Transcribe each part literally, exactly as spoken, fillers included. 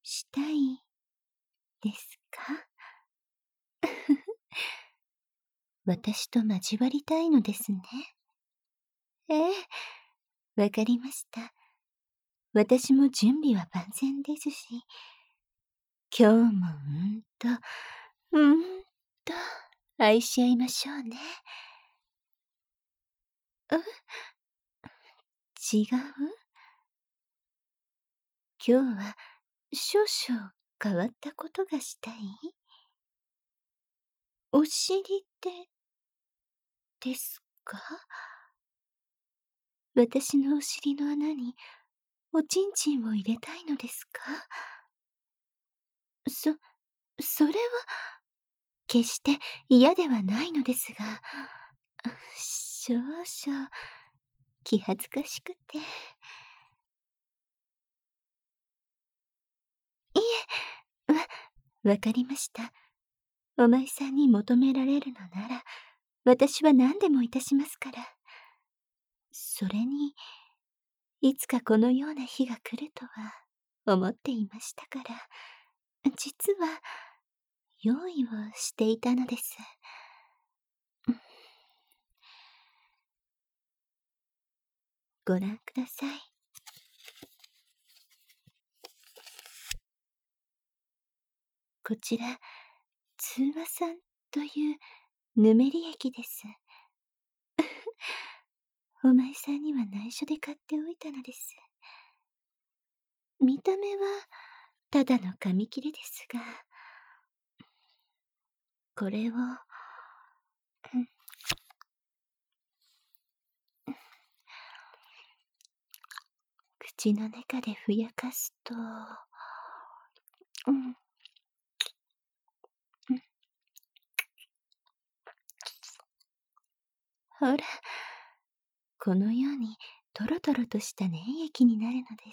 したいですか？私と交わりたいのですね。ええ、わかりました。私も準備は万全ですし、今日もうんと、うんと、愛し合いましょうね。う？違う？今日は少々変わったことがしたい？お尻で、ですか？私のお尻の穴におちんちんを入れたいのですか？そ、それは、決して嫌ではないのですが、少々、気恥ずかしくて。いえ、わ、わかりました。お前さんに求められるのなら、私は何でもいたしますから。それに、いつかこのような日が来るとは思っていましたから、実は、用意をしていたのです。ご覧ください。こちら、通話さんというぬめり液です。お前さんには内緒で買っておいたのです。見た目は、ただの紙切れですが、これを、口の中でふやかすと、うん、うん、ほら、このようにトロトロとした粘液になるのです。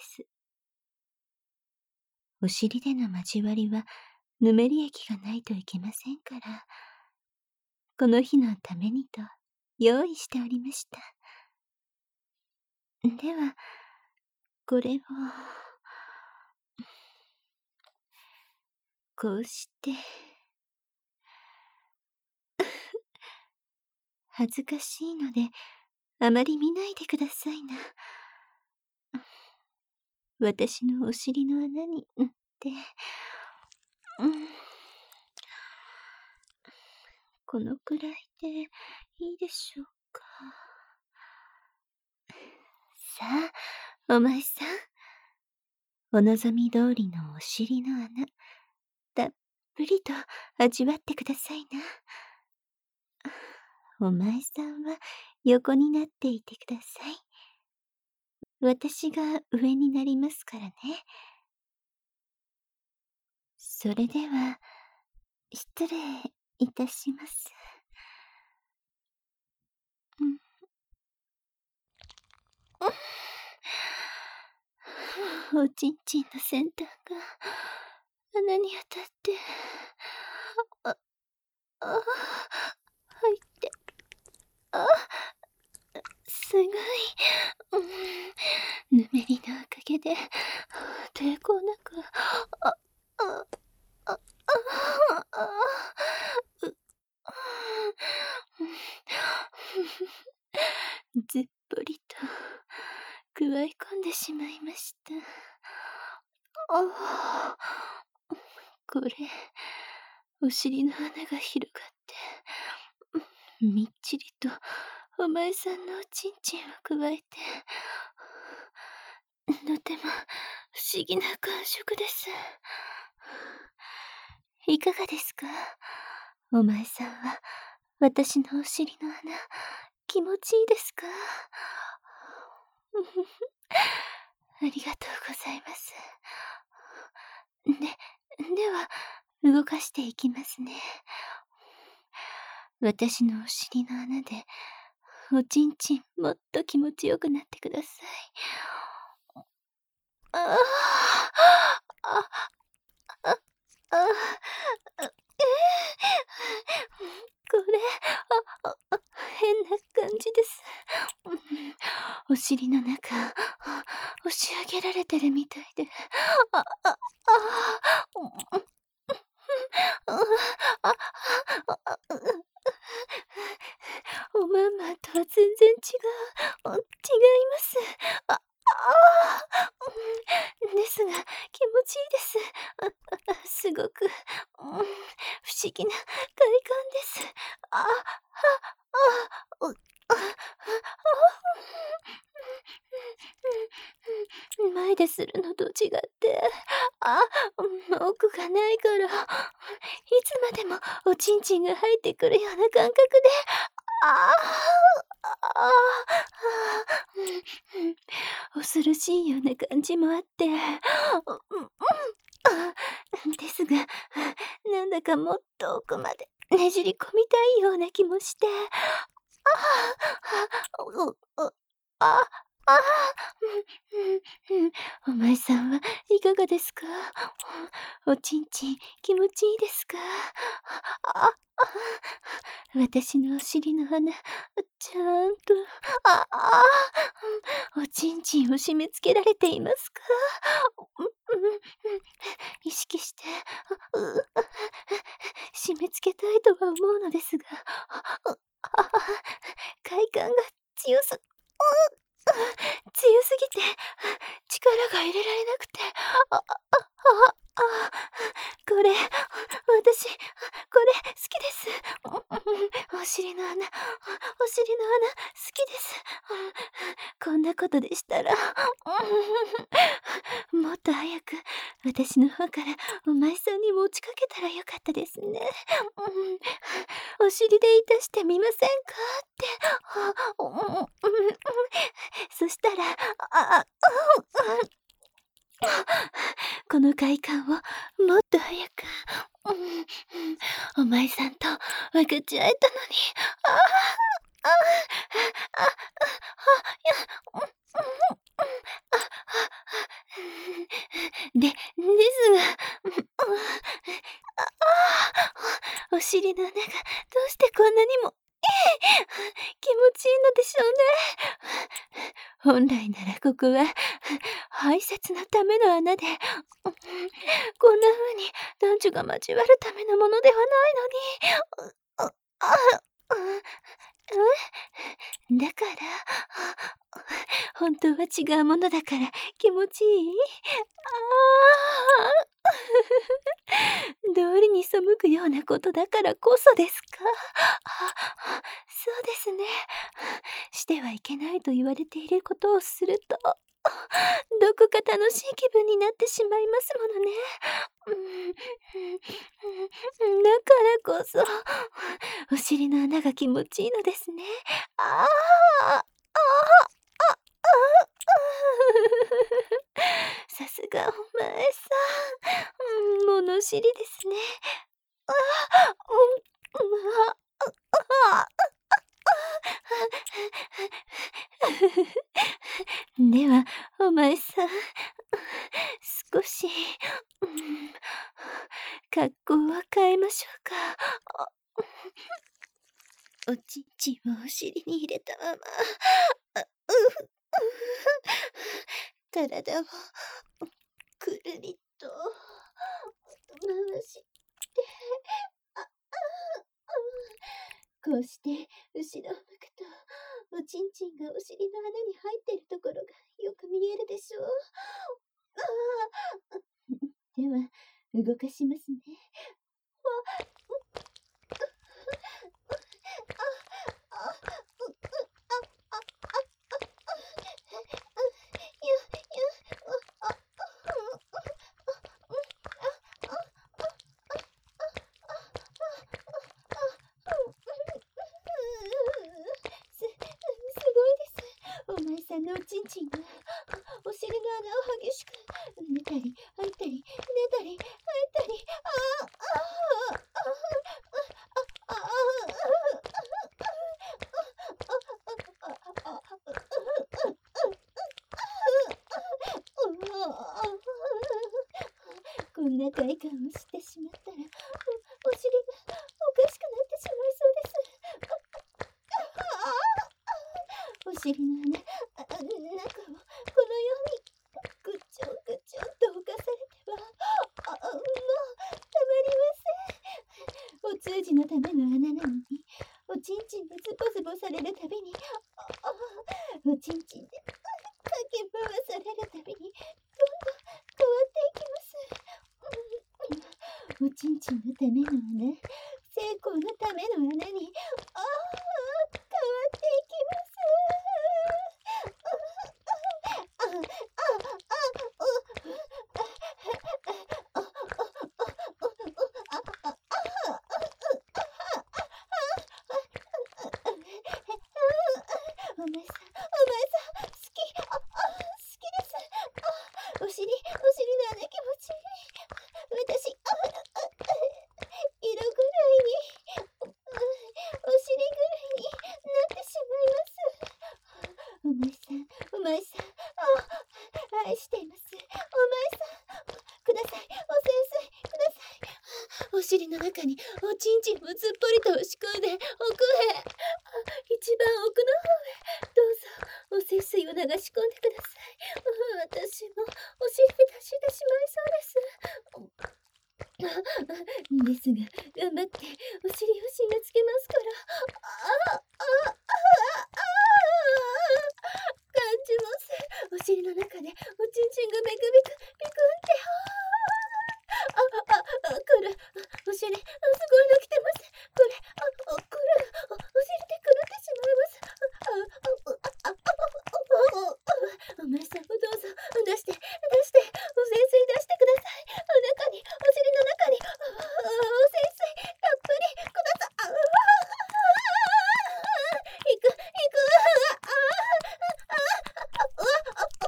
お尻での交わりはぬめり液がないといけませんから、この日のためにと用意しておりました。では、これを、こうして、恥ずかしいので、あまり見ないでくださいな。私のお尻の穴に塗って、うん、このくらいでいいでしょうか。さあ、お前さん、お望み通りのお尻の穴、たっぷりと味わってくださいな。お前さんは横になっていてください。私が上になりますからね。それでは、失礼いたします。うん。おちんちんの先端が穴に当たって、あ、あ、入って、あ、すごい、うん、ぬめりのおかげで、抵抗なく、あ、あ、あ、あ、あ、う、ずっぽりと、くわえ込んでしまいました。ああ、これ、お尻の穴が広がって、みっちりとお前さんのおちんちんをくわえて、とても不思議な感触です。いかがですか？お前さんは、私のお尻の穴、気持ちいいですか？ありがとうございます。で、では、動かしていきますね。私のお尻の穴で、おちんちんもっと気持ちよくなってください。ああ、あ、あ、あ、あ、ええ、これ、あ、あ、あ、変な感じです。お尻の中、押し上げられてるみたいで、あ、あ、あ、 おまんまんとは全然違う。違います。あ、ああ、ですが気持ちいいです。すごく、不思議な快感です。あ、は、あ、う、あ、前でするのと違って、あ、奥がないから、いつまでもおちんちんが入ってくるような感覚で、ああ、ああ、恐ろしいような感じもあって、ですが、なんだかもっと奥までねじり込みたいような気もして、あ、う、う、あ、あ、お前さんはいかがですか？おちんちん気持ちいいですか？あ、私のお尻の穴、ちゃんと、ああ、おちんちんを締め付けられていますか？意識して、締め付けたいとは思うのですが、快感が強す強すぎて、力が入れられなくて、あ、あ、あ、あ、これ、私、これ好きです。お尻の穴、お尻の穴、好きです。こんなことでしたら、もっと早く私の方からお前さんに持ちかけたらよかったですね。お尻でいたしてみませんかって。そしたら、あ、この快感をもっと早く、お前さんと分かち合えたのに。ああ、あ、あ、あ、あ、や、で、ですが、お尻の穴がどうしてこんなにも気持ちいいのでしょうね。本来ならここは排泄のための穴で、こんな風に男女が交わるためのものではないのに。あ、あ、え？だから、本当は違うものだから気持ちいい？ああ。道理に背くようなことだからこそですか？あ、そうですね。してはいけないと言われていることをすると、どこか楽しい気分になってしまいますものね。だからこそ、お尻の穴が気持ちいいのですね。ああ、ああ、あ、あ、さすがお前さん、物知りですね。ああ、うん、あ、あ、では、お前さん、少し、うん、格好を変えましょうか。おちんちんをお尻に入れたまま、あ、う、体をくるりと回して、あ、あ、こうして後ろを向くと、おちんちんがお尻の穴に入っているところがよく見えるでしょう。ああ、では、動かしますね。す、すごいです。お前さんのおちんちんが、お尻の穴を激しく、寝たり、開いたり、寝たり、開いたり、ああ、ああ、ああ、こんな快感をしてしまったら、お、お尻がおかしくなってしまいそうです。お尻の穴、あ、中をこのようにぐちょぐちょと浮かされては、 ための穴なのに、おちんちんがズボズボされるたびに、ああ、おちんちんでかき回されるたびに、どんどん変わっていきます。おちんちんのための穴、成功のための穴に、ああ、変わっていきます。ああ、ああ、ああ、ああ、お前さん、お前さん、好き、あ、あ、好きです。あ、お尻、お尻の穴気持ちいい。私、あ、あ、色ぐらいに、お尻ぐらいになってしまいます。お前さん、お前さん、あ、愛しています。お前さん、ください、お清水、ください。お尻の中におちんちんをずっぽりと押し込んで、奥へ、一番奥の方へ、どうぞ、お清水を流し込んでください。私もお尻出してしまいそうです。ですが、頑張ってお尻を締め付けますから。ああ、ああ、ああ、感じます。お尻の中でおちんちんがビクビク、ビクンって、ああ、あ、あ、くる。お尻、すごいの来てます。これ、あ、くる。お尻で狂ってしまいます。あ、あ、あ、あ、あ、お前さん、どうぞ、出して、出して、お清水出してください。中に、お尻の中に、お清水、たっぷりください。あ、いく、いく、あ、あ、あ、あ、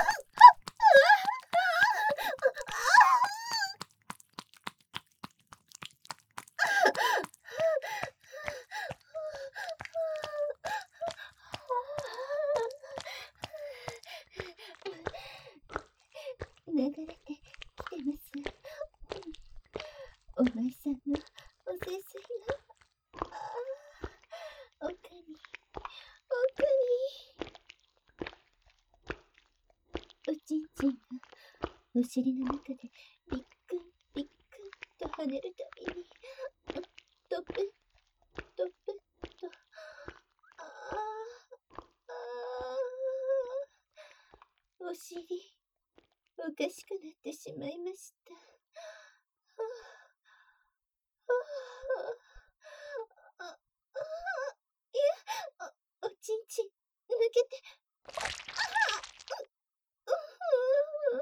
流れてきてます。お前さんのお清水が、ああ、奥に、奥に、おちんちんがお尻の中でビックンビックンと跳ねるたびに、トップトップと、ああ、ああ、お尻おかしくなってしまいました。はあ、はあ、あ、あ、いや、お、おちんちん抜けて、う、う、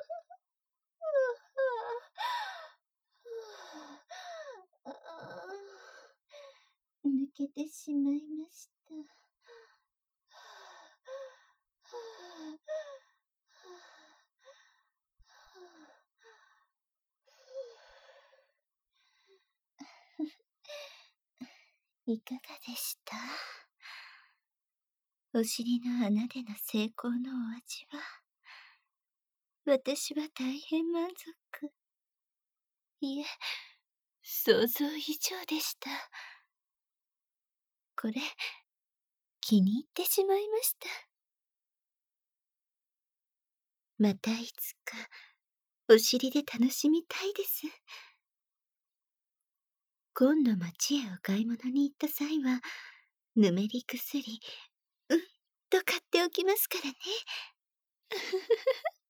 ああ、抜けてしまいました。いかがでした？お尻の穴での成功のお味は、私は大変満足。いえ、想像以上でした。これ、気に入ってしまいました。またいつか、お尻で楽しみたいです。今度町へお買い物に行った際は、ぬめり薬、うんと買っておきますからね。